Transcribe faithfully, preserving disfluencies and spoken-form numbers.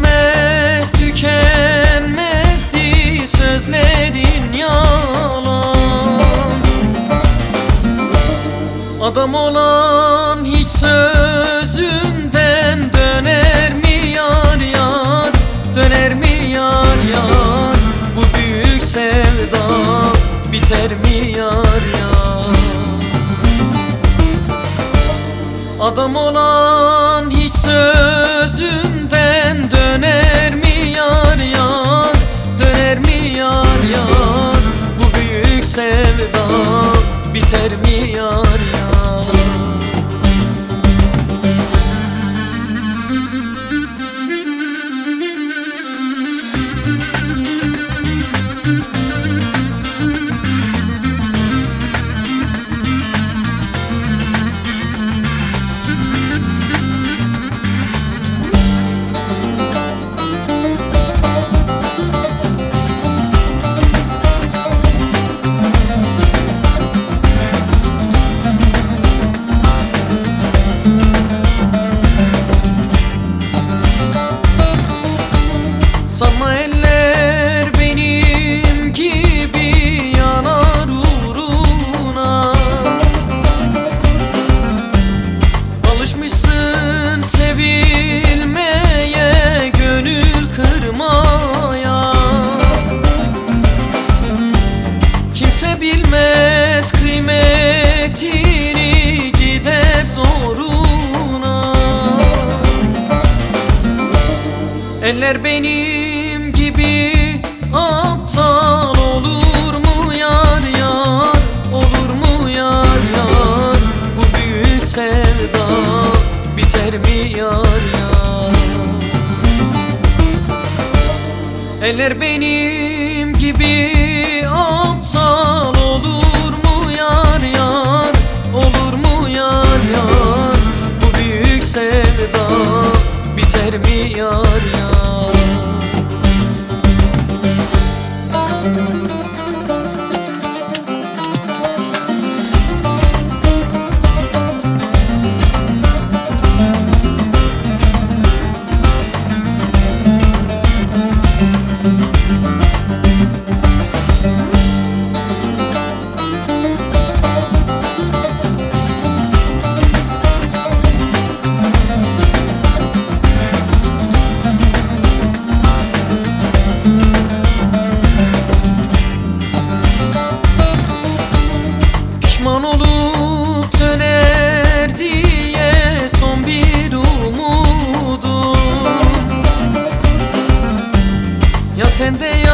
bitmez tükenmezdi sözlerin yalan. Adam olan hiç sözünden döner mi yar yar, döner mi yar yar? Bu büyük sevda biter mi yar yar? Adam olan hiç sözünden döner mi yar yar, döner mi yar yar? Bu büyük sevda biter mi yar yar? Sanma eller benim gibi yanar uğruna. Alışmışsın sevilmeye, gönül kırmaya. Kimse bilmez kıymetini, gider zoruna. Eller benim gibi aptal olur mu yar yar, olur mu yar yar? Bu büyük sevda biter mi yar yar? Eller benim gibi aptal olur mu yar yar, olur mu yar yar? Bu büyük sevda biter mi yar yar? Pişman olup döner diye son bir umudum. Ya sende ya